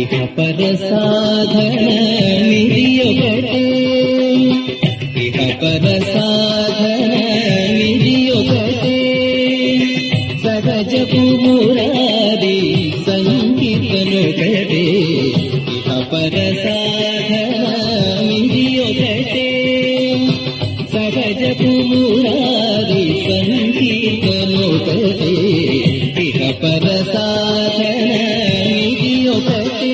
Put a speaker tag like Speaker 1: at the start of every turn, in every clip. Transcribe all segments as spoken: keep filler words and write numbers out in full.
Speaker 1: ఇహ పర సాధన నిధియొకటే ఇహ పర సాధన నిధియొకటే సహజపు మురారి సంకీర్తనొకటే ఇహ పర సాధన నిధియొకటే సహజపు మురారి సంకీర్తనొకటే ఇహ పర సాధన నిధియొకటే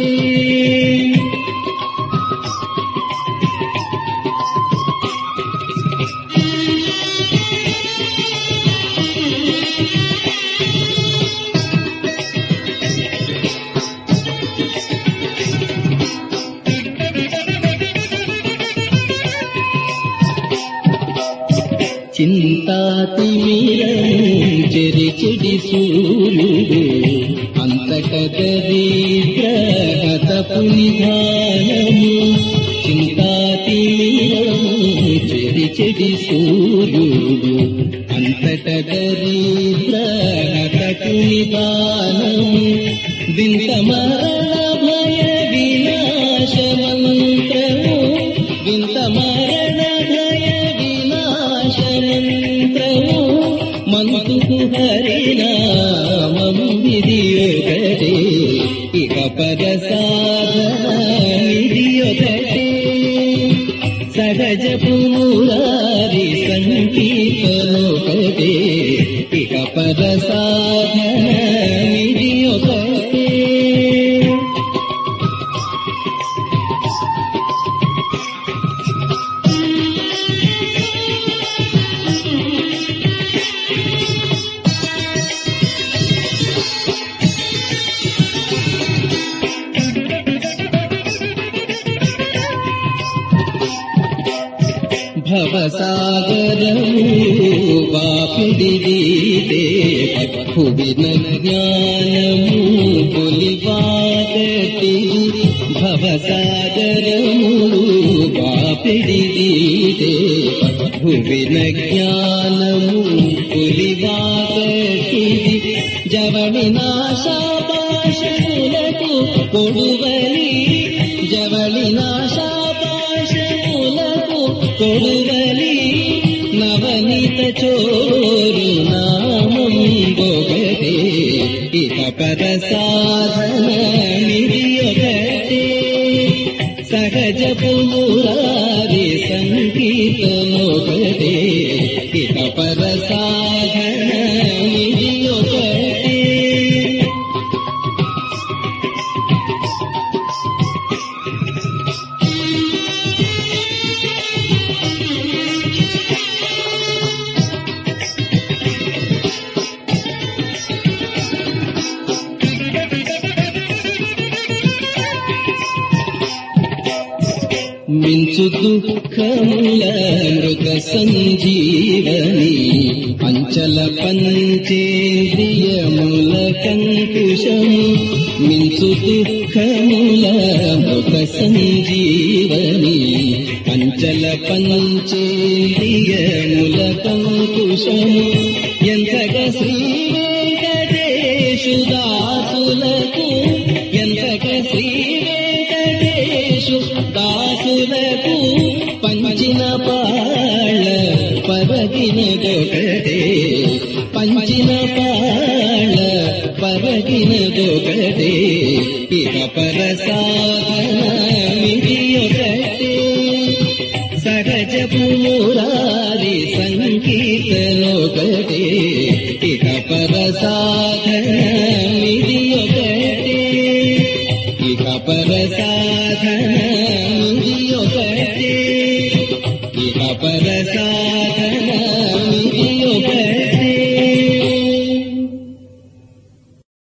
Speaker 1: చింతాతిమిరము చెరి చెడి సూర్యుడు అంతట దరిద్రహతపు నిధానము చింతాతిమిరము చెరి చెడి సూర్యుడు అంతట దరిద్రహతపు నిధానము వింత మరణ భయ వినాశ మంత్రము వింత మరణ భయ వినాశ మంత్రము మంతుకు హరినామం విధియొకటే ఇహ పర సాధన నిధియొకటే సహజపు మురారి సంకీర్తనొకటే ఇహ పర సాధన నిధియొకటే భవసాగరము వాపిడిదీతే భువిన జ్ఞానము కొలివాగటి భవసాగరము వాపిడిదీతే భువిన జ్ఞానము కొలివాగటి జవని నాశాపాశములకు కొడువలి జవని నాశాపాశములకు కొడువలి నవనీత చోరు నామం బొగటే ఇహ పర సాధన నిధియొకటే సహజపు మురారి సంకీర్తనొకటే ఇహ పర సాధన నిధియొకటే మించు దుఃఖముల మృగ సంజీవని అంచల పంచేంద్రియముల కంకుశము మించు దుఃఖముల మృగ సంజీవని అంచల పంచేంద్రియముల కంకుశము ఎంతగా శ్రీ వెంకటేశు దాసులకు ఎంతగా శ్రీ వెంకటేశు దాసులకు పంచిన పాళ్ళ పరగిన దొకటే పంచిన పాళ్ళ పరగిన దొకటే ఇహ పర సాధన నిధియొకటే సహజపు మురారి సంకీర్తనొకటే ఇహ పర సాధన నిధియొకటే ఇహ పర సాధన నిధియొకటే ఇహ పర సాధన